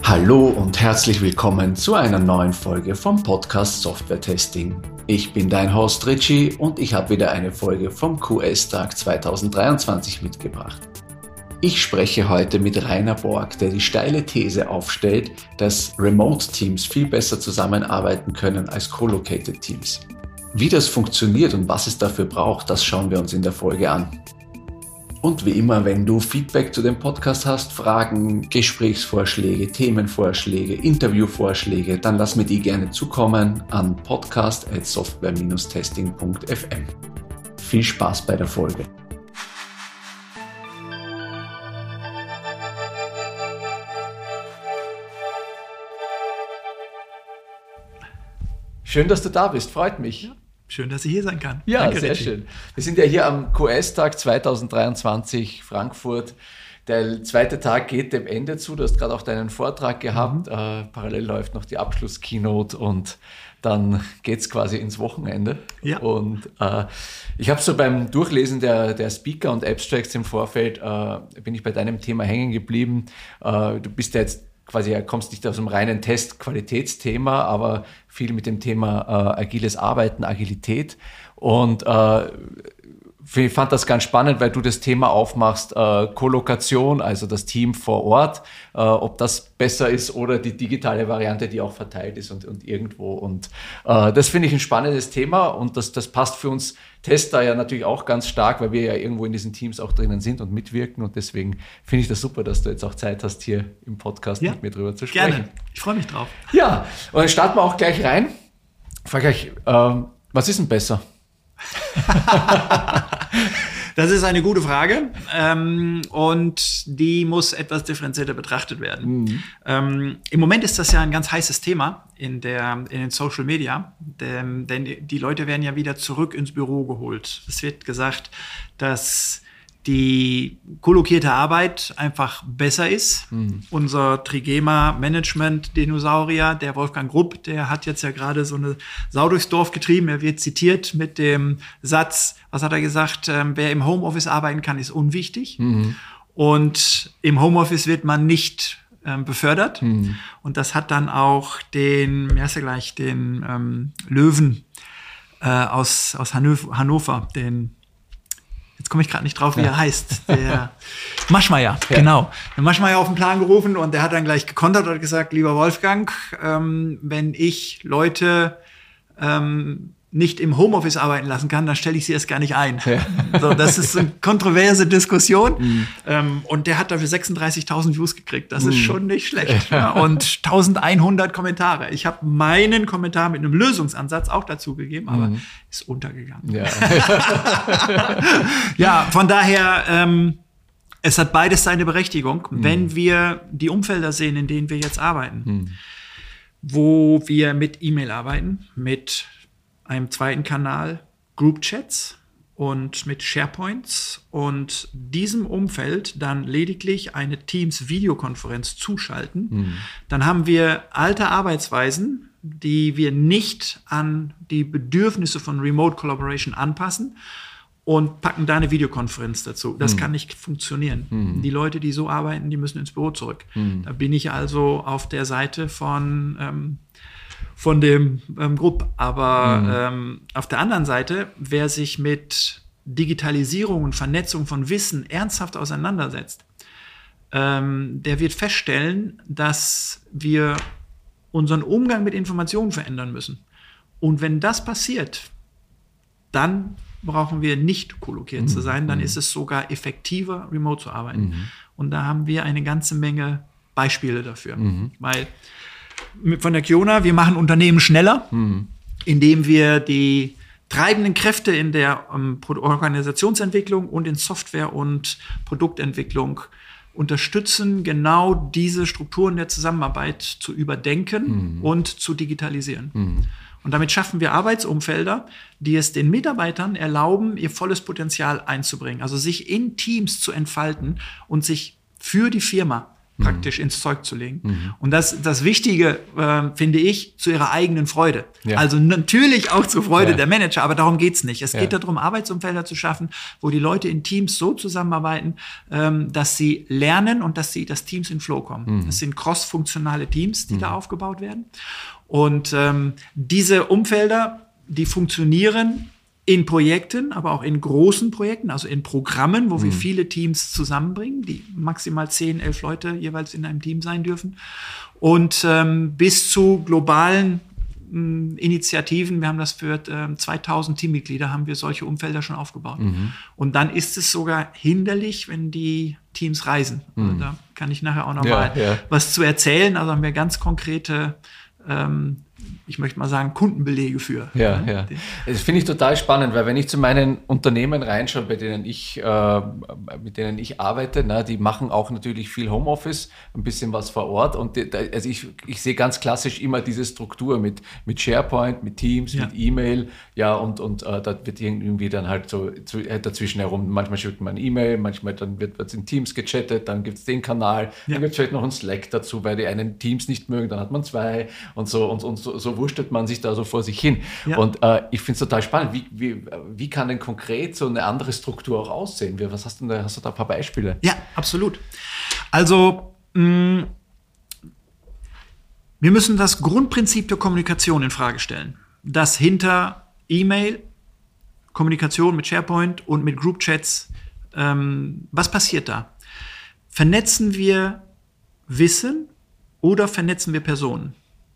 Hallo und herzlich willkommen zu einer neuen Folge vom Podcast Software Testing. Ich bin dein Host Richie und ich habe wieder eine Folge vom QS-Tag 2023 mitgebracht. Ich spreche heute mit Rainer Borg, der die steile These aufstellt, dass Remote-Teams viel besser zusammenarbeiten können als Co-Located Teams. Wie das funktioniert und was es dafür braucht, das schauen wir uns in der Folge an. Und wie immer, wenn du Feedback zu dem Podcast hast, Fragen, Gesprächsvorschläge, Themenvorschläge, Interviewvorschläge, dann lass mir die gerne zukommen an podcast@software-testing.fm. Viel Spaß bei der Folge. Schön, dass du da bist, freut mich. Ja. Schön, dass ich hier sein kann. Ja, danke, sehr Richie. schön. Wir sind ja hier am QS-Tag 2023 Frankfurt. Der zweite Tag geht dem Ende zu. Du hast gerade auch deinen Vortrag gehabt. Parallel läuft noch die Abschluss-Keynote und dann geht es quasi ins Wochenende. Ja. Und ich habe so beim Durchlesen der Speaker und Abstracts im Vorfeld, bin ich bei deinem Thema hängen geblieben. Du bist ja jetzt quasi, kommst nicht aus einem reinen Test-Qualitätsthema, aber viel mit dem Thema agiles Arbeiten, Agilität. Und ich fand das ganz spannend, weil du das Thema aufmachst, Kollokation, also das Team vor Ort, ob das besser ist oder die digitale Variante, die auch verteilt ist und irgendwo. Und das finde ich ein spannendes Thema und das passt für uns Tester ja natürlich auch ganz stark, weil wir ja irgendwo in diesen Teams auch drinnen sind und mitwirken. Und deswegen finde ich das super, dass du jetzt auch Zeit hast, hier im Podcast mit mir drüber zu sprechen. Gerne, ich freue mich drauf. Ja, und dann starten wir auch gleich rein. Ich frage euch, was ist denn besser? Das ist eine gute Frage und die muss etwas differenzierter betrachtet werden. Im Moment ist das ja ein ganz heißes Thema in den Social Media, denn die Leute werden ja wieder zurück ins Büro geholt. Es wird gesagt, dass die kollokierte Arbeit einfach besser ist. Unser Trigema-Management-Dinosaurier, der Wolfgang Grupp, der hat jetzt ja gerade so eine Sau durchs Dorf getrieben. Er wird zitiert mit dem Satz, was hat er gesagt? Wer im Homeoffice arbeiten kann, ist unwichtig. Und im Homeoffice wird man nicht befördert. Und das hat dann auch den Löwen aus Hannover, jetzt komme ich gerade nicht drauf, wie er heißt. Der Maschmeyer, genau. Der Maschmeyer auf den Plan gerufen und der hat dann gleich gekontert und hat gesagt, lieber Wolfgang, wenn ich Leute nicht im Homeoffice arbeiten lassen kann, dann stelle ich sie erst gar nicht ein. Ja. So, das ist eine kontroverse Diskussion. Und der hat dafür 36.000 Views gekriegt. Das ist schon nicht schlecht. Ja. Und 1.100 Kommentare. Ich habe meinen Kommentar mit einem Lösungsansatz auch dazu gegeben, aber ist untergegangen. Ja, ja, von daher, es hat beides seine Berechtigung. Wenn wir die Umfelder sehen, in denen wir jetzt arbeiten, wo wir mit E-Mail arbeiten, mit einem zweiten Kanal, Group-Chats und mit SharePoints und diesem Umfeld dann lediglich eine Teams-Videokonferenz zuschalten, dann haben wir alte Arbeitsweisen, die wir nicht an die Bedürfnisse von Remote Collaboration anpassen und packen da eine Videokonferenz dazu. Das kann nicht funktionieren. Die Leute, die so arbeiten, die müssen ins Büro zurück. Da bin ich also auf der Seite von dem Grupp. Aber auf der anderen Seite, wer sich mit Digitalisierung und Vernetzung von Wissen ernsthaft auseinandersetzt, der wird feststellen, dass wir unseren Umgang mit Informationen verändern müssen. Und wenn das passiert, dann brauchen wir nicht kollokiert zu sein, dann ist es sogar effektiver, remote zu arbeiten. Und da haben wir eine ganze Menge Beispiele dafür. Weil von der Kiona, wir machen Unternehmen schneller, indem wir die treibenden Kräfte in der Organisationsentwicklung und in Software- und Produktentwicklung unterstützen, genau diese Strukturen der Zusammenarbeit zu überdenken und zu digitalisieren. Und damit schaffen wir Arbeitsumfelder, die es den Mitarbeitern erlauben, ihr volles Potenzial einzubringen, also sich in Teams zu entfalten und sich für die Firma praktisch ins Zeug zu legen. Und das Wichtige, finde ich, zu ihrer eigenen Freude. Ja. Also natürlich auch zur Freude der Manager, aber darum geht's nicht. Es geht darum, Arbeitsumfelder zu schaffen, wo die Leute in Teams so zusammenarbeiten, dass sie lernen und dass Teams in Flow kommen. Das sind cross-funktionale Teams, die da aufgebaut werden. Und diese Umfelder, die funktionieren in Projekten, aber auch in großen Projekten, also in Programmen, wo wir viele Teams zusammenbringen, die maximal 10, 11 Leute jeweils in einem Team sein dürfen. Und bis zu globalen Initiativen, wir haben das für 2000 Teammitglieder, haben wir solche Umfelder schon aufgebaut. Und dann ist es sogar hinderlich, wenn die Teams reisen. Also da kann ich nachher auch noch mal was zu erzählen. Also haben wir ganz konkrete ich möchte mal sagen, Kundenbelege für. Ja. Das finde ich total spannend, weil wenn ich zu meinen Unternehmen reinschaue, mit denen ich arbeite, die machen auch natürlich viel Homeoffice, ein bisschen was vor Ort. Und also ich sehe ganz klassisch immer diese Struktur mit SharePoint, mit Teams, mit E-Mail, und da wird irgendwie dann halt so dazwischen herum, manchmal schickt man E-Mail, manchmal dann wird in Teams gechattet, dann gibt es den Kanal, dann gibt es vielleicht noch einen Slack dazu, weil die einen Teams nicht mögen, dann hat man 2 und so wurstelt man sich da so vor sich hin. Ja. Und ich finde es total spannend. Wie kann denn konkret so eine andere Struktur auch aussehen? Was hast du da ein paar Beispiele? Ja, absolut. Also wir müssen das Grundprinzip der Kommunikation in Frage stellen. Dass hinter E-Mail, Kommunikation mit SharePoint und mit Group-Chats, was passiert da? Vernetzen wir Wissen oder vernetzen wir Personen?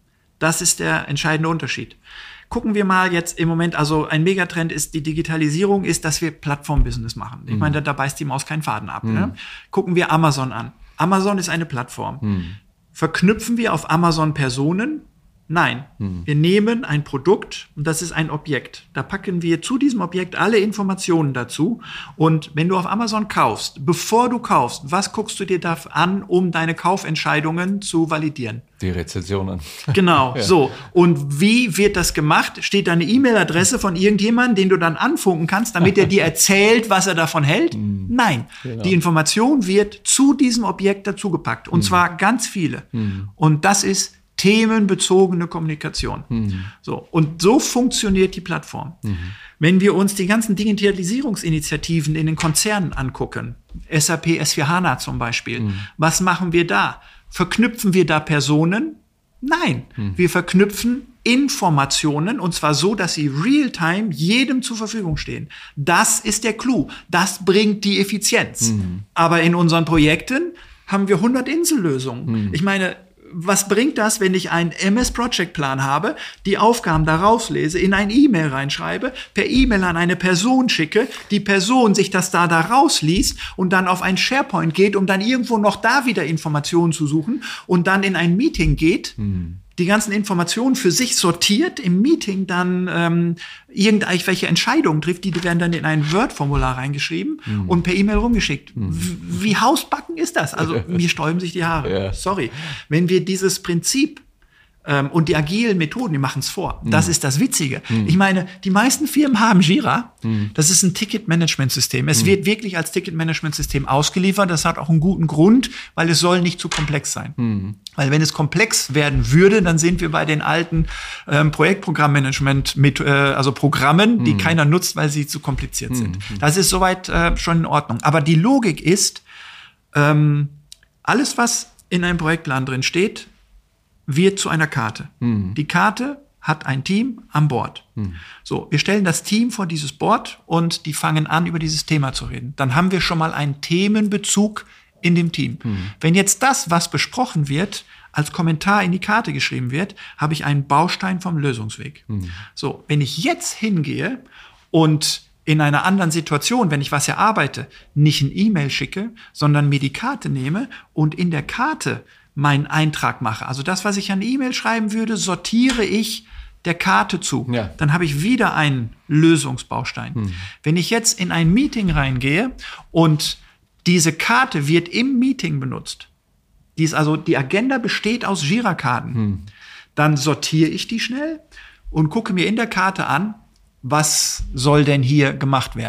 Das ist der entscheidende Unterschied. Gucken wir mal jetzt im Moment, also ein Megatrend ist die Digitalisierung, ist, dass wir Plattform-Business machen. Ich meine, da beißt die Maus keinen Faden ab. Ne? Gucken wir Amazon an. Amazon ist eine Plattform. Verknüpfen wir auf Amazon Personen? Nein. Wir nehmen ein Produkt und das ist ein Objekt. Da packen wir zu diesem Objekt alle Informationen dazu. Und wenn du auf Amazon kaufst, bevor du kaufst, was guckst du dir da an, um deine Kaufentscheidungen zu validieren? Die Rezensionen. Genau, so. Und wie wird das gemacht? Steht da eine E-Mail-Adresse von irgendjemandem, den du dann anfunken kannst, damit er dir erzählt, was er davon hält? Nein. Genau. Die Information wird zu diesem Objekt dazugepackt. Und zwar ganz viele. Und das ist themenbezogene Kommunikation. So. Und so funktioniert die Plattform. Wenn wir uns die ganzen Digitalisierungsinitiativen in den Konzernen angucken, SAP S4HANA zum Beispiel, was machen wir da? Verknüpfen wir da Personen? Nein. Wir verknüpfen Informationen und zwar so, dass sie real-time jedem zur Verfügung stehen. Das ist der Clou. Das bringt die Effizienz. Aber in unseren Projekten haben wir 100 Insellösungen. Ich meine, was bringt das, wenn ich einen MS-Project-Plan habe, die Aufgaben da rauslese, in ein E-Mail reinschreibe, per E-Mail an eine Person schicke, die Person sich das da rausliest und dann auf ein SharePoint geht, um dann irgendwo noch da wieder Informationen zu suchen und dann in ein Meeting geht, die ganzen Informationen für sich sortiert, im Meeting dann irgendwelche Entscheidungen trifft, die werden dann in ein Word-Formular reingeschrieben und per E-Mail rumgeschickt. Wie hausbacken ist das? Also mir sträuben sich die Haare. Ja. Sorry. Wenn wir dieses Prinzip und die agilen Methoden, die machen es vor. Das ist das Witzige. Ich meine, die meisten Firmen haben Jira. Das ist ein Ticket-Management-System. Es wird wirklich als Ticket-Management-System ausgeliefert. Das hat auch einen guten Grund, weil es soll nicht zu komplex sein. Weil wenn es komplex werden würde, dann sind wir bei den alten Projektprogrammmanagement, also Programmen, die keiner nutzt, weil sie zu kompliziert sind. Das ist soweit schon in Ordnung. Aber die Logik ist, alles, was in einem Projektplan drin steht, wird zu einer Karte. Die Karte hat ein Team an Bord. So, wir stellen das Team vor dieses Board und die fangen an, über dieses Thema zu reden. Dann haben wir schon mal einen Themenbezug in dem Team. Wenn jetzt das, was besprochen wird, als Kommentar in die Karte geschrieben wird, habe ich einen Baustein vom Lösungsweg. So, wenn ich jetzt hingehe und in einer anderen Situation, wenn ich was erarbeite, nicht ein E-Mail schicke, sondern mir die Karte nehme und in der Karte meinen Eintrag mache. Also das, was ich an E-Mail schreiben würde, sortiere ich der Karte zu. Ja. Dann habe ich wieder einen Lösungsbaustein. Wenn ich jetzt in ein Meeting reingehe und diese Karte wird im Meeting benutzt, die Agenda besteht aus Jira-Karten, dann sortiere ich die schnell und gucke mir in der Karte an, was soll denn hier gemacht werden.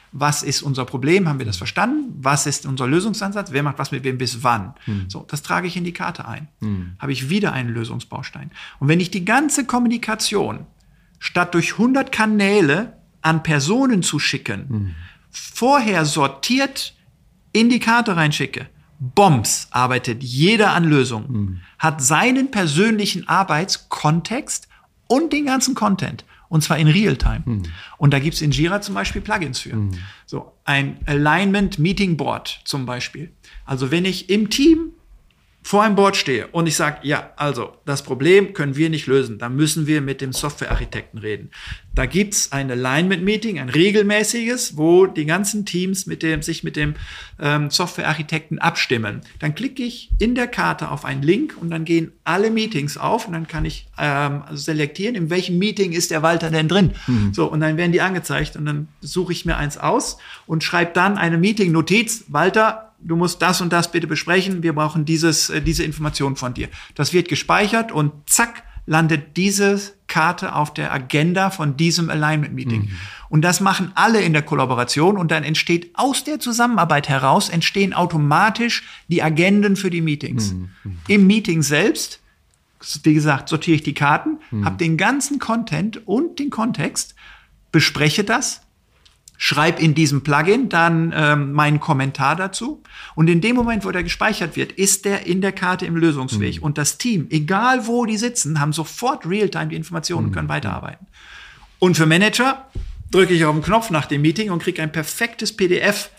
Was ist unser Problem? Haben wir das verstanden? Was ist unser Lösungsansatz? Wer macht was mit wem bis wann? So, das trage ich in die Karte ein. Habe ich wieder einen Lösungsbaustein. Und wenn ich die ganze Kommunikation statt durch 100 Kanäle an Personen zu schicken, vorher sortiert in die Karte reinschicke, Bombs, arbeitet jeder an Lösungen, hat seinen persönlichen Arbeitskontext und den ganzen Content. Und zwar in Realtime. Und da gibt's in Jira zum Beispiel Plugins für. So ein Alignment Meeting Board zum Beispiel. Also wenn ich im Team vor einem Board stehe und ich sage, ja, also das Problem können wir nicht lösen, dann müssen wir mit dem Softwarearchitekten reden. Da gibt's ein Alignment-Meeting, ein regelmäßiges, wo die ganzen Teams sich mit dem Softwarearchitekten abstimmen. Dann klicke ich in der Karte auf einen Link und dann gehen alle Meetings auf und dann kann ich selektieren, in welchem Meeting ist der Walter denn drin. So, und dann werden die angezeigt und dann suche ich mir eins aus und schreibe dann eine Meeting-Notiz, Walter, du musst das und das bitte besprechen, wir brauchen diese Information von dir. Das wird gespeichert und zack, landet diese Karte auf der Agenda von diesem Alignment-Meeting. Und das machen alle in der Kollaboration und dann entsteht aus der Zusammenarbeit heraus, entstehen automatisch die Agenden für die Meetings. Im Meeting selbst, wie gesagt, sortiere ich die Karten, habe den ganzen Content und den Kontext, bespreche das, schreib in diesem Plugin dann meinen Kommentar dazu. Und in dem Moment, wo der gespeichert wird, ist der in der Karte im Lösungsweg. Und das Team, egal wo die sitzen, haben sofort Realtime die Informationen und können weiterarbeiten. Und für Manager drücke ich auf den Knopf nach dem Meeting und kriege ein perfektes PDF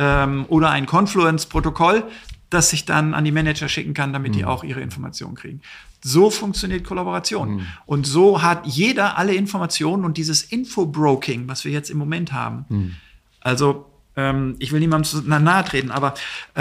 oder ein Confluence-Protokoll, das ich dann an die Manager schicken kann, damit die auch ihre Informationen kriegen. So funktioniert Kollaboration. Und so hat jeder alle Informationen und dieses Infobroking, was wir jetzt im Moment haben. Also, ich will niemandem nahe treten, aber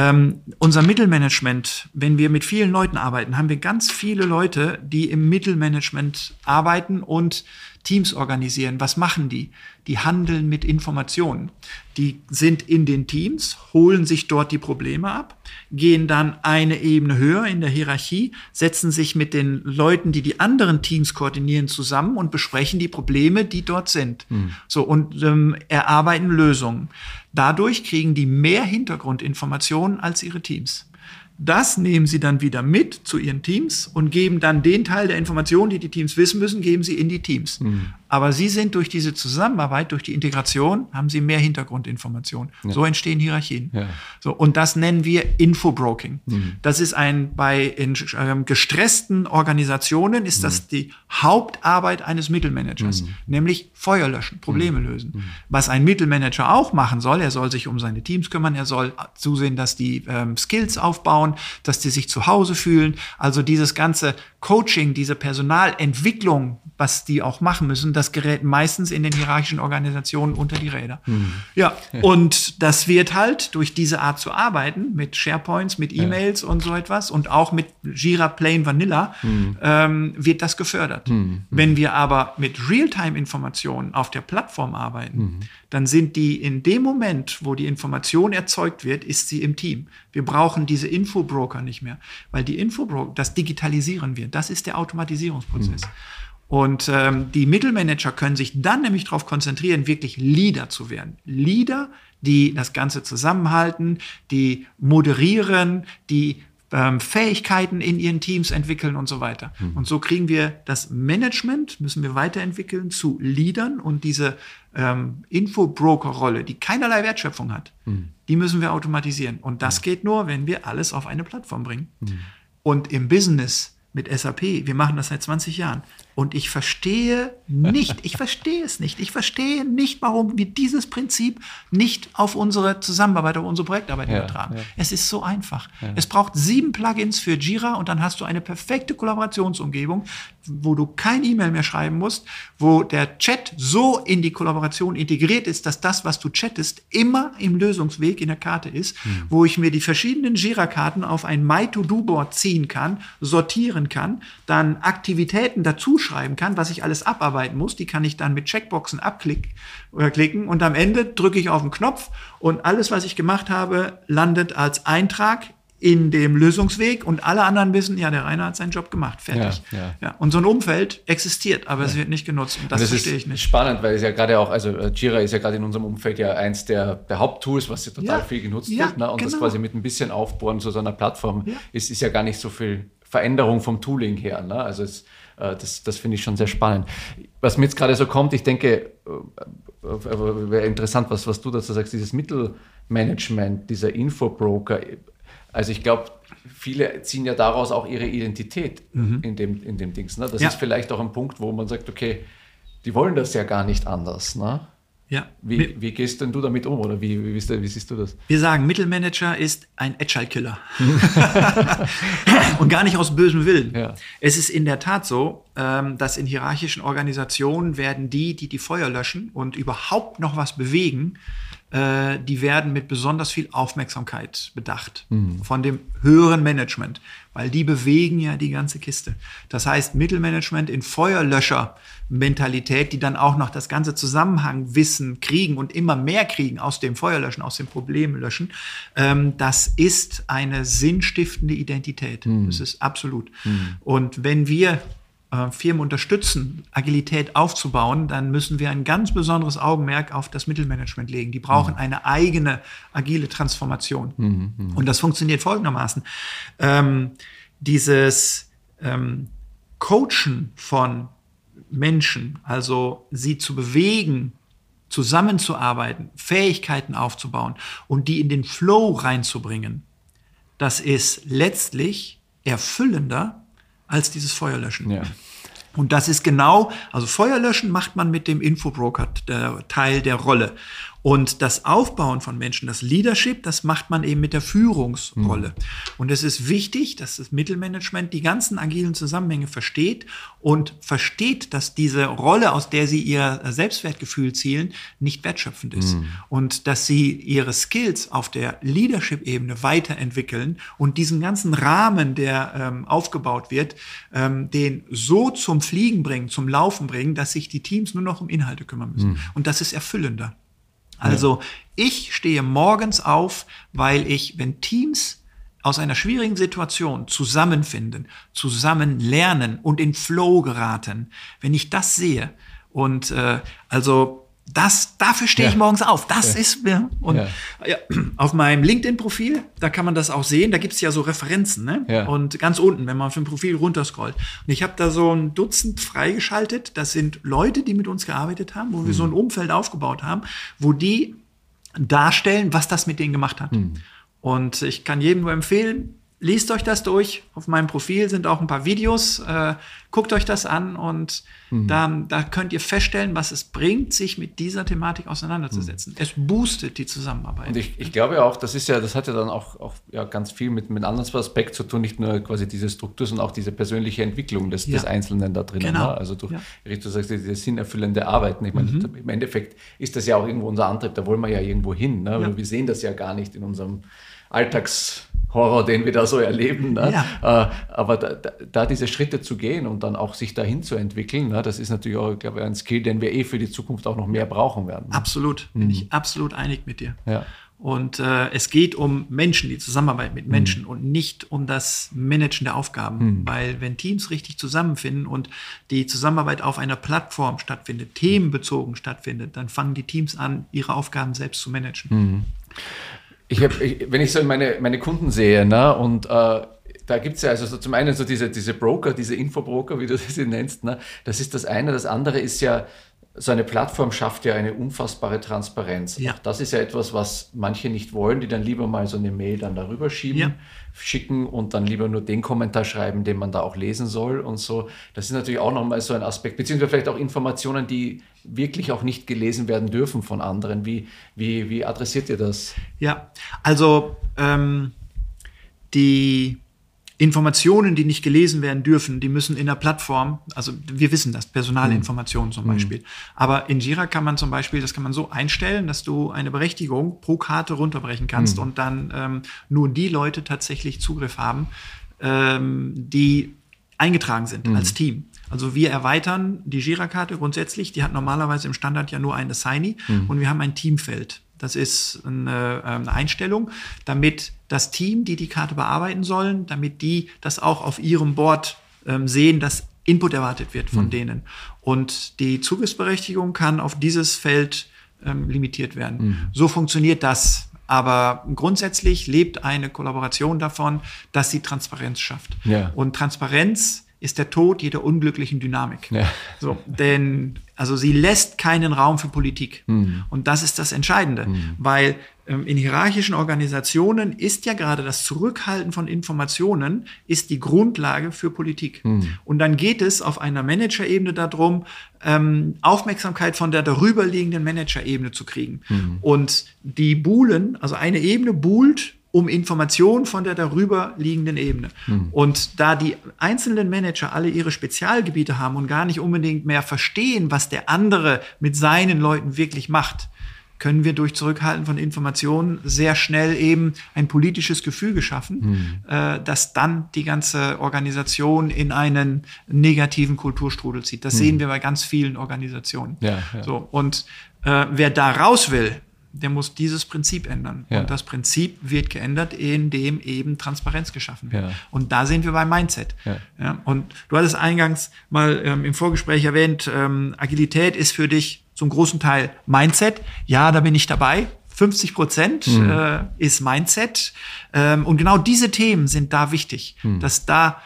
unser Mittelmanagement, wenn wir mit vielen Leuten arbeiten, haben wir ganz viele Leute, die im Mittelmanagement arbeiten und Teams organisieren. Was machen die? Die handeln mit Informationen. Die sind in den Teams, holen sich dort die Probleme ab, gehen dann eine Ebene höher in der Hierarchie, setzen sich mit den Leuten, die die anderen Teams koordinieren, zusammen und besprechen die Probleme, die dort sind. So, und erarbeiten Lösungen. Dadurch kriegen die mehr Hintergrundinformationen als ihre Teams. Das nehmen sie dann wieder mit zu ihren Teams und geben dann den Teil der Informationen, die die Teams wissen müssen, geben sie in die Teams. Aber sie sind durch diese Zusammenarbeit, durch die Integration, haben sie mehr Hintergrundinformationen. Ja. So entstehen Hierarchien. Ja. So, und das nennen wir Infobroking. Das ist in gestressten Organisationen ist das die Hauptarbeit eines Mittelmanagers, nämlich Feuer löschen, Probleme lösen. Was ein Mittelmanager auch machen soll, er soll sich um seine Teams kümmern, er soll zusehen, dass die Skills aufbauen, dass die sich zu Hause fühlen. Also dieses ganze Coaching, diese Personalentwicklung, was die auch machen müssen, das gerät meistens in den hierarchischen Organisationen unter die Räder. Ja, und das wird halt durch diese Art zu arbeiten, mit SharePoints, mit E-Mails und so etwas und auch mit Jira Plain Vanilla, wird das gefördert. Wenn wir aber mit Realtime-Informationen auf der Plattform arbeiten, dann sind die in dem Moment, wo die Information erzeugt wird, ist sie im Team. Wir brauchen diese Infobroker nicht mehr, weil die Infobroker, das digitalisieren wir, das ist der Automatisierungsprozess. Und die Mittelmanager können sich dann nämlich darauf konzentrieren, wirklich Leader zu werden. Leader, die das Ganze zusammenhalten, die moderieren, die Fähigkeiten in ihren Teams entwickeln und so weiter. Und so kriegen wir das Management, müssen wir weiterentwickeln zu Leadern und diese Infobroker-Rolle, die keinerlei Wertschöpfung hat, die müssen wir automatisieren. Und das geht nur, wenn wir alles auf eine Plattform bringen. Und im Business mit SAP, wir machen das seit 20 Jahren. Und ich verstehe es nicht, warum wir dieses Prinzip nicht auf unsere Zusammenarbeit, auf unsere Projektarbeit übertragen. Ja. Es ist so einfach. Ja. Es braucht 7 Plugins für Jira und dann hast du eine perfekte Kollaborationsumgebung, wo du kein E-Mail mehr schreiben musst, wo der Chat so in die Kollaboration integriert ist, dass das, was du chattest, immer im Lösungsweg in der Karte ist, wo ich mir die verschiedenen Jira-Karten auf ein My-To-Do-Board ziehen kann, sortieren kann, dann Aktivitäten dazu schreiben kann, was ich alles abarbeiten muss. Die kann ich dann mit Checkboxen klicken und am Ende drücke ich auf den Knopf und alles, was ich gemacht habe, landet als Eintrag in dem Lösungsweg und alle anderen wissen, ja, der Rainer hat seinen Job gemacht, fertig. Ja. Und so ein Umfeld existiert, aber es wird nicht genutzt und das verstehe ich nicht. Spannend, weil es ja gerade auch, also Jira ist ja gerade in unserem Umfeld ja eins der Haupttools, was ja total viel genutzt wird. Ne? Und das quasi mit ein bisschen Aufbohren zu so einer Plattform ist ja gar nicht so viel Veränderung vom Tooling her. Ne? Also das finde ich schon sehr spannend. Was mir jetzt gerade so kommt, ich denke, wäre interessant, was du dazu sagst, dieses Mittelmanagement, dieser Infobroker. Also ich glaube, viele ziehen ja daraus auch ihre Identität in dem Dings. Ne? Das ist vielleicht auch ein Punkt, wo man sagt, okay, die wollen das ja gar nicht anders. Ne? Ja. Wie gehst denn du damit um oder wie siehst du das? Wir sagen, Mittelmanager ist ein Agile-Killer. Und gar nicht aus bösem Willen. Ja. Es ist in der Tat so, dass in hierarchischen Organisationen werden die Feuer löschen und überhaupt noch was bewegen, die werden mit besonders viel Aufmerksamkeit bedacht von dem höheren Management, weil die bewegen ja die ganze Kiste. Das heißt, Mittelmanagement in Feuerlöscher-Mentalität, die dann auch noch das ganze Zusammenhangwissen kriegen und immer mehr kriegen aus dem Feuerlöschen, aus dem Problemlöschen, das ist eine sinnstiftende Identität. Das ist absolut. Und wenn wir Firmen unterstützen, Agilität aufzubauen, dann müssen wir ein ganz besonderes Augenmerk auf das Mittelmanagement legen. Die brauchen eine eigene agile Transformation. Und das funktioniert folgendermaßen. Dieses Coachen von Menschen, also sie zu bewegen, zusammenzuarbeiten, Fähigkeiten aufzubauen und die in den Flow reinzubringen, das ist letztlich erfüllender als dieses Feuerlöschen. Ja. Und das ist genau, also Feuerlöschen macht man mit dem Infobroker, der Teil der Rolle. Und das Aufbauen von Menschen, das Leadership, das macht man eben mit der Führungsrolle. Und es ist wichtig, dass das Mittelmanagement die ganzen agilen Zusammenhänge versteht und versteht, dass diese Rolle, aus der sie ihr Selbstwertgefühl zielen, nicht wertschöpfend ist. Und dass sie ihre Skills auf der Leadership-Ebene weiterentwickeln und diesen ganzen Rahmen, der aufgebaut wird, den so zum Fliegen bringen, zum Laufen bringen, dass sich die Teams nur noch um Inhalte kümmern müssen. Und das ist erfüllender. Also ich stehe morgens auf, weil wenn Teams aus einer schwierigen Situation zusammenfinden, zusammen lernen und in Flow geraten, wenn ich das sehe und dafür stehe ich morgens auf. Das ist mir. Und auf meinem LinkedIn-Profil, da kann man das auch sehen. Da gibt es ja so Referenzen. Ne? Ja. Und ganz unten, wenn man auf dem Profil runterscrollt. Und ich habe da so ein Dutzend freigeschaltet. Das sind Leute, die mit uns gearbeitet haben, wo wir so ein Umfeld aufgebaut haben, wo die darstellen, was das mit denen gemacht hat. Und ich kann jedem nur empfehlen, lest euch das durch. Auf meinem Profil sind auch ein paar Videos. Guckt euch das an und da könnt ihr feststellen, was es bringt, sich mit dieser Thematik auseinanderzusetzen. Es boostet die Zusammenarbeit. Und ich glaube ja auch, das hat ja dann auch ganz viel mit einem anderen Aspekt zu tun, nicht nur quasi diese Struktur, sondern auch diese persönliche Entwicklung des Einzelnen da drin. Genau. Ne? Also du sagst, diese sinnerfüllende Arbeiten. Ich meine, im Endeffekt ist das ja auch irgendwo unser Antrieb, da wollen wir ja irgendwo hin. Ne? Ja. Wir sehen das ja gar nicht in unserem Alltagshorror, den wir da so erleben. Ne? Ja. Aber da diese Schritte zu gehen und dann auch sich dahin zu entwickeln, ne? Das ist natürlich auch, glaube ich, ein Skill, den wir für die Zukunft auch noch mehr brauchen werden. Ne? Absolut, bin ich absolut einig mit dir. Ja. Und es geht um Menschen, die Zusammenarbeit mit Menschen und nicht um das Managen der Aufgaben. Weil wenn Teams richtig zusammenfinden und die Zusammenarbeit auf einer Plattform stattfindet, themenbezogen stattfindet, dann fangen die Teams an, ihre Aufgaben selbst zu managen. Wenn ich so meine Kunden sehe, ne, und da gibt es ja also so zum einen so diese Broker, diese Infobroker, wie du sie nennst, ne, das ist das eine. Das andere ist ja, so eine Plattform schafft ja eine unfassbare Transparenz. Ja. Auch das ist ja etwas, was manche nicht wollen, die dann lieber mal so eine Mail dann darüber schicken und dann lieber nur den Kommentar schreiben, den man da auch lesen soll und so. Das ist natürlich auch nochmal so ein Aspekt, beziehungsweise vielleicht auch Informationen, die wirklich auch nicht gelesen werden dürfen von anderen. Wie adressiert ihr das? Ja, also die Informationen, die nicht gelesen werden dürfen, die müssen in der Plattform, also wir wissen das, Personalinformationen zum Beispiel. Aber in Jira kann man zum Beispiel, das kann man so einstellen, dass du eine Berechtigung pro Karte runterbrechen kannst und dann nur die Leute tatsächlich Zugriff haben, die eingetragen sind als Team. Also wir erweitern die Jira-Karte grundsätzlich, die hat normalerweise im Standard ja nur ein Assignee und wir haben ein Teamfeld. Das ist eine Einstellung, damit das Team, die Karte bearbeiten sollen, damit die das auch auf ihrem Board sehen, dass Input erwartet wird von denen. Und die Zugriffsberechtigung kann auf dieses Feld limitiert werden. So funktioniert das. Aber grundsätzlich lebt eine Kollaboration davon, dass sie Transparenz schafft. Ja. Und Transparenz ist der Tod jeder unglücklichen Dynamik. Ja. So, denn also sie lässt keinen Raum für Politik. Und das ist das Entscheidende, weil in hierarchischen Organisationen ist ja gerade das Zurückhalten von Informationen ist die Grundlage für Politik. Und dann geht es auf einer Managerebene darum, Aufmerksamkeit von der darüberliegenden Managerebene zu kriegen. Und die buhlen, also eine Ebene buhlt um Informationen von der darüber liegenden Ebene. Und da die einzelnen Manager alle ihre Spezialgebiete haben und gar nicht unbedingt mehr verstehen, was der andere mit seinen Leuten wirklich macht, können wir durch Zurückhalten von Informationen sehr schnell eben ein politisches Gefüge schaffen, das dann die ganze Organisation in einen negativen Kulturstrudel zieht. Das sehen wir bei ganz vielen Organisationen. Ja. So, und wer da raus will, der muss dieses Prinzip ändern. Ja. Und das Prinzip wird geändert, indem eben Transparenz geschaffen wird. Ja. Und da sind wir beim Mindset. Ja. Ja, und du hattest eingangs mal im Vorgespräch erwähnt, Agilität ist für dich zum großen Teil Mindset. Ja, da bin ich dabei. 50% ist Mindset. Und genau diese Themen sind da wichtig, dass da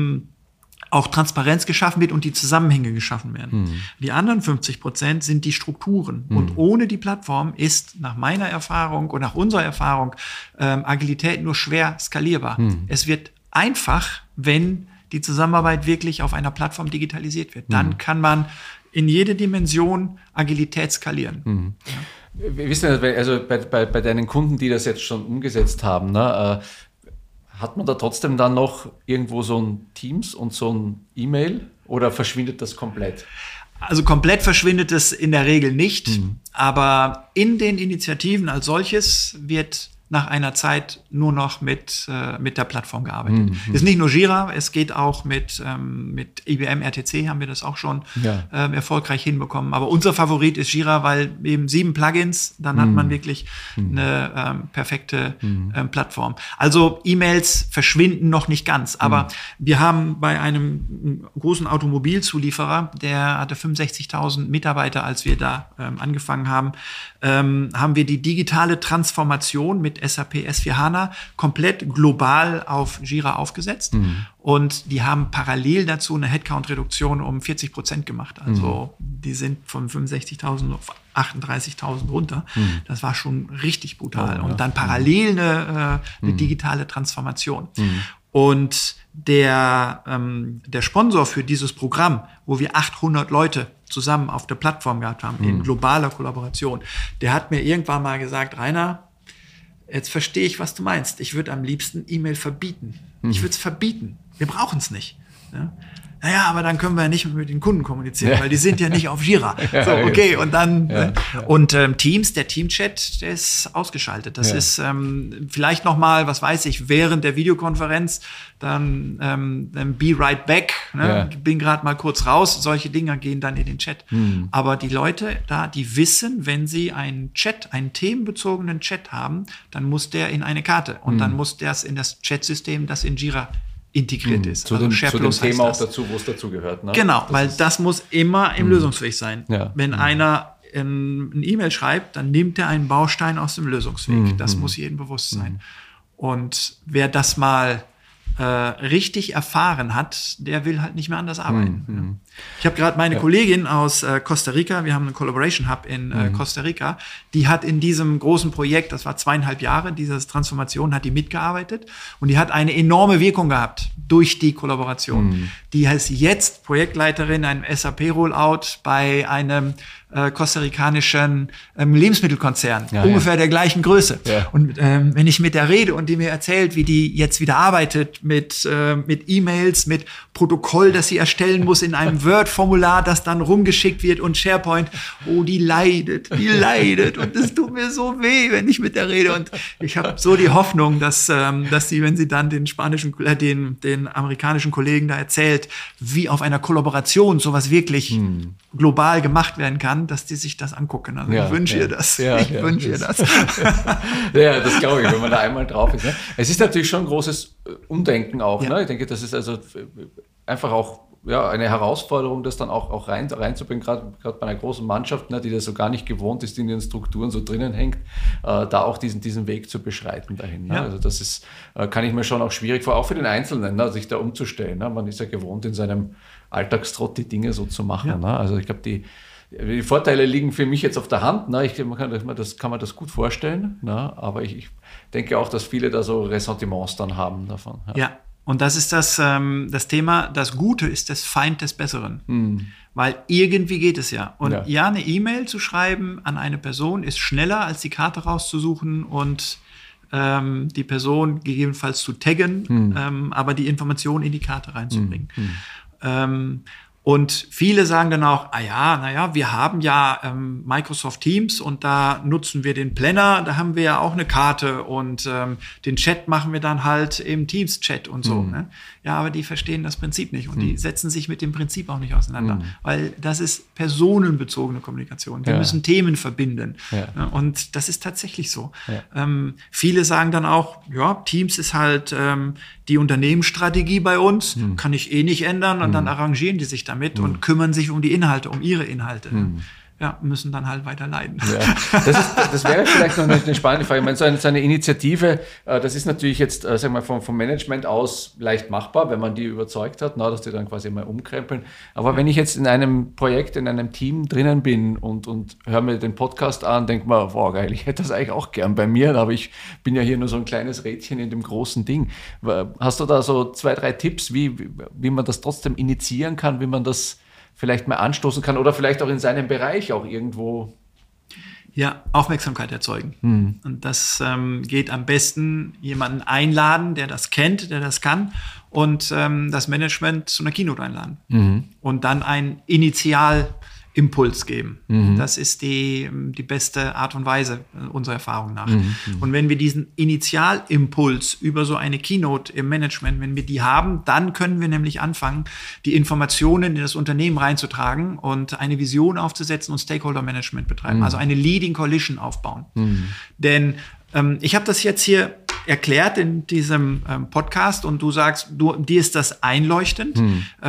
auch Transparenz geschaffen wird und die Zusammenhänge geschaffen werden. Die anderen 50% sind die Strukturen. Und ohne die Plattform ist nach meiner Erfahrung und nach unserer Erfahrung Agilität nur schwer skalierbar. Es wird einfach, wenn die Zusammenarbeit wirklich auf einer Plattform digitalisiert wird. Dann kann man in jede Dimension Agilität skalieren. Ja. Wir wissen ja, also bei deinen Kunden, die das jetzt schon umgesetzt haben, ne, hat man da trotzdem dann noch irgendwo so ein Teams und so ein E-Mail oder verschwindet das komplett? Also komplett verschwindet es in der Regel nicht, aber in den Initiativen als solches wird nach einer Zeit nur noch mit der Plattform gearbeitet. Ist nicht nur Jira, es geht auch mit IBM RTC haben wir das auch schon erfolgreich hinbekommen. Aber unser Favorit ist Jira, weil eben 7 Plugins, dann hat man wirklich eine perfekte Plattform. Also E-Mails verschwinden noch nicht ganz, aber wir haben bei einem großen Automobilzulieferer, der hatte 65.000 Mitarbeiter, als wir da angefangen haben, haben wir die digitale Transformation mit SAP S/4HANA komplett global auf Jira aufgesetzt. Und die haben parallel dazu eine Headcount-Reduktion um 40% gemacht. Also die sind von 65.000 auf 38.000 runter. Das war schon richtig brutal. Und dann parallel eine digitale Transformation. Und der Sponsor für dieses Programm, wo wir 800 Leute zusammen auf der Plattform gehabt haben, in globaler Kollaboration, der hat mir irgendwann mal gesagt, Rainer, jetzt verstehe ich, was du meinst. Ich würde am liebsten E-Mail verbieten. Ich würde es verbieten. Wir brauchen es nicht. Ja? Naja, aber dann können wir ja nicht mit den Kunden kommunizieren, weil die sind ja nicht auf Jira. So, okay, und dann und Teams, der Teamchat, der ist ausgeschaltet. Das ist vielleicht noch mal, was weiß ich, während der Videokonferenz dann be right back. Ne? Bin gerade mal kurz raus. Solche Dinge gehen dann in den Chat. Aber die Leute da, die wissen, wenn sie einen themenbezogenen Chat haben, dann muss der in eine Karte und dann muss das in das Chatsystem, das in Jira integriert ist. Zu dem Thema auch dazu, wo es dazu gehört. Ne? Genau, weil das muss immer im Lösungsweg sein. Ja. Wenn einer ein E-Mail schreibt, dann nimmt er einen Baustein aus dem Lösungsweg. Das muss jedem bewusst sein. Und wer das mal richtig erfahren hat, der will halt nicht mehr anders arbeiten. Ich habe gerade meine Kollegin aus Costa Rica, wir haben einen Collaboration Hub in Costa Rica, die hat in diesem großen Projekt, das war 2,5 Jahre, diese Transformation, hat die mitgearbeitet und die hat eine enorme Wirkung gehabt durch die Kollaboration. Die ist jetzt Projektleiterin einem SAP-Rollout bei einem kostarikanischen Lebensmittelkonzern, ungefähr der gleichen Größe. Ja. Und wenn ich mit der rede und die mir erzählt, wie die jetzt wieder arbeitet mit E-Mails, mit Protokoll, das sie erstellen muss in einem ein Word-Formular, das dann rumgeschickt wird und SharePoint, oh, die leidet und es tut mir so weh, wenn ich mit der rede. Und ich habe so die Hoffnung, dass sie, wenn sie dann den amerikanischen Kollegen da erzählt, wie auf einer Kollaboration sowas wirklich global gemacht werden kann, dass die sich das angucken. Also ich wünsche ihr das. Ich wünsche ihr das. Ja, das glaube ich, wenn man da einmal drauf ist. Ne? Es ist natürlich schon ein großes Umdenken auch. Ne? Ich denke, das ist also einfach auch eine Herausforderung, das dann auch reinzubringen, gerade bei einer großen Mannschaft, ne, die das so gar nicht gewohnt ist, die in den Strukturen so drinnen hängt, da auch diesen Weg zu beschreiten dahin. Ne? Ja. Also das ist, kann ich mir schon auch schwierig vor, auch für den Einzelnen, ne, sich da umzustellen. Ne? Man ist ja gewohnt, in seinem Alltagstrott die Dinge so zu machen. Ja. Ne? Also ich glaube, die Vorteile liegen für mich jetzt auf der Hand. Ne? Kann man das gut vorstellen. Ne? Aber ich denke auch, dass viele da so Ressentiments dann haben davon. Ja. Und das ist das Thema, das Gute ist das Feind des Besseren. Weil irgendwie geht es ja. Und eine E-Mail zu schreiben an eine Person ist schneller, als die Karte rauszusuchen und die Person gegebenenfalls zu taggen, aber die Information in die Karte reinzubringen. Und viele sagen dann auch, wir haben ja Microsoft Teams und da nutzen wir den Planner, da haben wir ja auch eine Karte und den Chat machen wir dann halt im Teams-Chat und so. Ne? Ja, aber die verstehen das Prinzip nicht und die setzen sich mit dem Prinzip auch nicht auseinander, weil das ist personenbezogene Kommunikation. Wir müssen Themen verbinden und das ist tatsächlich so. Ja. Viele sagen dann auch, Teams ist halt die Unternehmensstrategie bei uns, kann ich eh nicht ändern und dann arrangieren die sich damit und kümmern sich um die Inhalte, um ihre Inhalte. Müssen dann halt weiter leiden. Ja. Das wäre vielleicht noch eine spannende Frage. Ich meine, so eine Initiative, das ist natürlich jetzt, vom Management aus leicht machbar, wenn man die überzeugt hat, dass die dann quasi mal umkrempeln. Aber wenn ich jetzt in einem Projekt, in einem Team drinnen bin und höre mir den Podcast an, denke mir, wow, geil, ich hätte das eigentlich auch gern bei mir, aber ich bin ja hier nur so ein kleines Rädchen in dem großen Ding. Hast du da so 2, 3 Tipps, wie man das trotzdem initiieren kann, wie man das vielleicht mal anstoßen kann oder vielleicht auch in seinem Bereich auch irgendwo? Ja, Aufmerksamkeit erzeugen. Und das geht am besten, jemanden einladen, der das kennt, der das kann und das Management zu einer Keynote einladen. Und dann einen Initialimpuls geben. Das ist die beste Art und Weise unserer Erfahrung nach. Und wenn wir diesen Initialimpuls über so eine Keynote im Management, wenn wir die haben, dann können wir nämlich anfangen, die Informationen in das Unternehmen reinzutragen und eine Vision aufzusetzen und Stakeholder-Management betreiben. Also eine Leading Coalition aufbauen. Denn ich habe das jetzt hier erklärt in diesem Podcast und du sagst, dir ist das einleuchtend.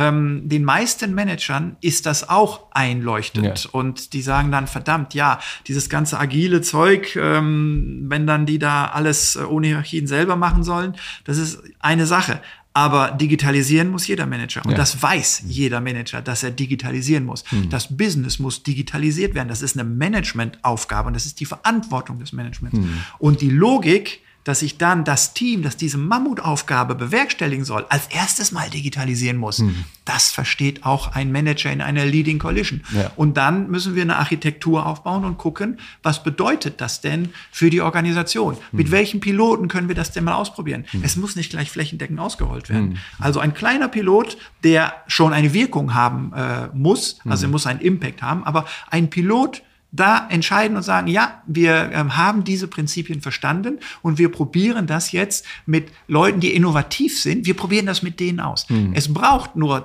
Den meisten Managern ist das auch einleuchtend. Ja. Und die sagen dann, verdammt, dieses ganze agile Zeug, wenn dann die da alles ohne Hierarchien selber machen sollen, das ist eine Sache. Aber digitalisieren muss jeder Manager. Und das weiß jeder Manager, dass er digitalisieren muss. Das Business muss digitalisiert werden. Das ist eine Managementaufgabe und das ist die Verantwortung des Managements. Und die Logik, dass ich dann das Team, das diese Mammutaufgabe bewerkstelligen soll, als erstes mal digitalisieren muss. Das versteht auch ein Manager in einer Leading Coalition. Ja. Und dann müssen wir eine Architektur aufbauen und gucken, was bedeutet das denn für die Organisation? Mit welchen Piloten können wir das denn mal ausprobieren? Es muss nicht gleich flächendeckend ausgerollt werden. Also ein kleiner Pilot, der schon eine Wirkung haben muss, also er muss einen Impact haben, aber ein Pilot, da entscheiden und sagen, wir haben diese Prinzipien verstanden und wir probieren das jetzt mit Leuten, die innovativ sind. Wir probieren das mit denen aus. Es braucht nur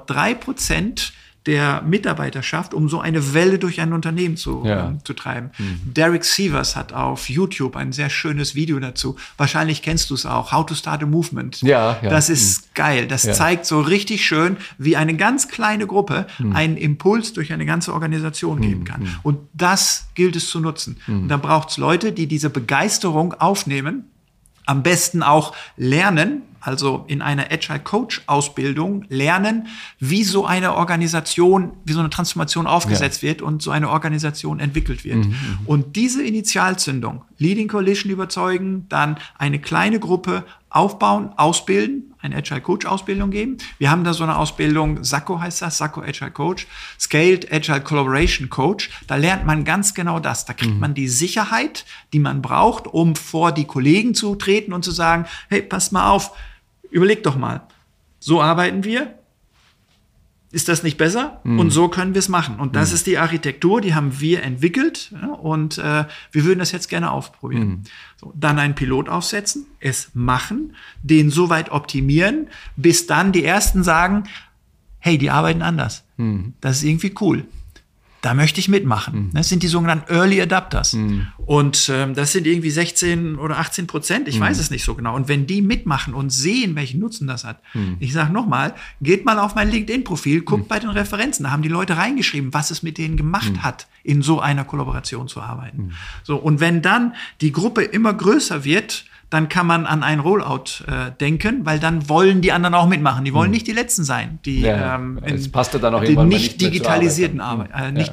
3% der Mitarbeiterschaft, um so eine Welle durch ein Unternehmen zu treiben. Derek Sivers hat auf YouTube ein sehr schönes Video dazu. Wahrscheinlich kennst du es auch. How to Start a Movement. Das ist geil. Das zeigt so richtig schön, wie eine ganz kleine Gruppe einen Impuls durch eine ganze Organisation geben kann. Und das gilt es zu nutzen. Und da braucht es Leute, die diese Begeisterung aufnehmen, am besten auch lernen, also in einer Agile Coach Ausbildung lernen, wie so eine Organisation, wie so eine Transformation aufgesetzt wird und so eine Organisation entwickelt wird. Und diese Initialzündung, Leading Coalition überzeugen, dann eine kleine Gruppe aufbauen, ausbilden, eine Agile Coach Ausbildung geben. Wir haben da so eine Ausbildung, SACO heißt das, SACO Agile Coach, Scaled Agile Collaboration Coach. Da lernt man ganz genau das. Da kriegt man die Sicherheit, die man braucht, um vor die Kollegen zu treten und zu sagen, hey, passt mal auf, überleg doch mal, so arbeiten wir. ist das nicht besser? Und so können wir es machen. Und das ist die Architektur, die haben wir entwickelt. Ja, und wir würden das jetzt gerne ausprobieren. So, dann einen Pilot aufsetzen, es machen, den so weit optimieren, bis dann die Ersten sagen, hey, die arbeiten anders. Das ist irgendwie cool. Da möchte ich mitmachen. Das sind die sogenannten Early Adapters. Und das sind irgendwie 16 oder 18%, ich weiß es nicht so genau. Und wenn die mitmachen und sehen, welchen Nutzen das hat, ich sage nochmal, geht mal auf mein LinkedIn-Profil, guckt bei den Referenzen, da haben die Leute reingeschrieben, was es mit denen gemacht hat, in so einer Kollaboration zu arbeiten. So, und wenn dann die Gruppe immer größer wird, dann kann man an ein Rollout denken, weil dann wollen die anderen auch mitmachen. Die wollen nicht die Letzten sein, die es passt ja dann auch die irgendwann mal nicht digitalisierten Arbeit.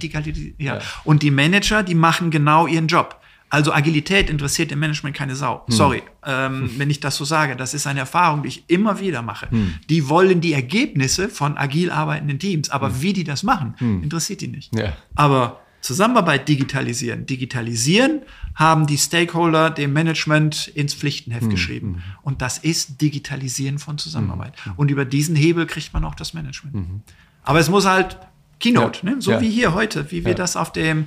Und die Manager, die machen genau ihren Job. Also Agilität interessiert im Management keine Sau. Sorry, wenn ich das so sage. Das ist eine Erfahrung, die ich immer wieder mache. Die wollen die Ergebnisse von agil arbeitenden Teams, aber wie die das machen, interessiert die nicht. Ja. Aber Zusammenarbeit digitalisieren. Digitalisieren haben die Stakeholder dem Management ins Pflichtenheft geschrieben. Und das ist Digitalisieren von Zusammenarbeit. Und über diesen Hebel kriegt man auch das Management. Aber es muss halt Keynote, ne? So wie hier heute, wie wir das auf dem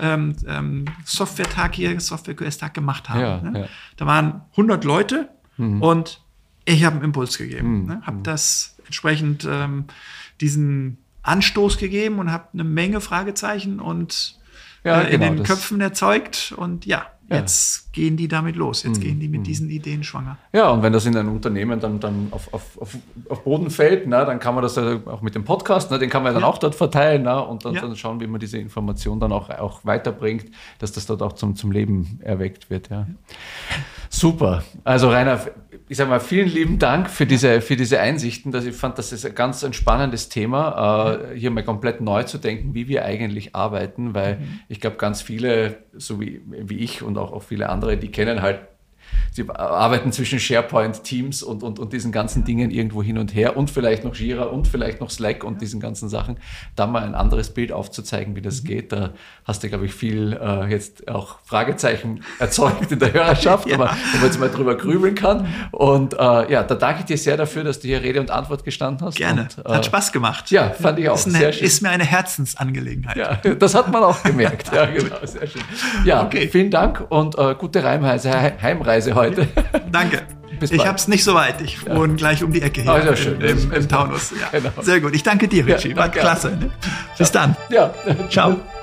Software-Tag hier, Software-QS-Tag gemacht haben. Ne? Da waren 100 Leute und ich habe einen Impuls gegeben. Ne? Habe das entsprechend diesen Anstoß gegeben und habe eine Menge Fragezeichen und in den Köpfen erzeugt. Und jetzt gehen die damit los. Jetzt gehen die mit diesen Ideen schwanger. Ja, und wenn das in einem Unternehmen dann auf Boden fällt, dann kann man das ja auch mit dem Podcast, den kann man dann auch dort verteilen, und dann schauen, wie man diese Information dann auch weiterbringt, dass das dort auch zum Leben erweckt wird. Ja. Super. Also Rainer, ich sage mal, vielen lieben Dank für diese Einsichten. Ich fand, das ist ein ganz spannendes Thema, hier mal komplett neu zu denken, wie wir eigentlich arbeiten, weil ich glaube, ganz viele, so wie ich und auch viele andere, die kennen halt, sie arbeiten zwischen SharePoint, Teams und diesen ganzen Dingen irgendwo hin und her und vielleicht noch Jira und vielleicht noch Slack und diesen ganzen Sachen, da mal ein anderes Bild aufzuzeigen, wie das geht. Da hast du, glaube ich, viel jetzt auch Fragezeichen erzeugt in der Hörerschaft, wo man jetzt mal drüber grübeln kann. Und da danke ich dir sehr dafür, dass du hier Rede und Antwort gestanden hast. Gerne, und, hat Spaß gemacht. Ja, fand ich auch sehr schön. Ist mir eine Herzensangelegenheit. Ja, das hat man auch gemerkt. Ja, genau, sehr schön. Ja, vielen Dank und gute Heimreise heute. Danke. Ich habe es nicht so weit. Ich wohne gleich um die Ecke hier im Taunus. Ja. Genau. Sehr gut. Ich danke dir, Richie. War klasse. Ne? Bis dann. Ja. Ciao.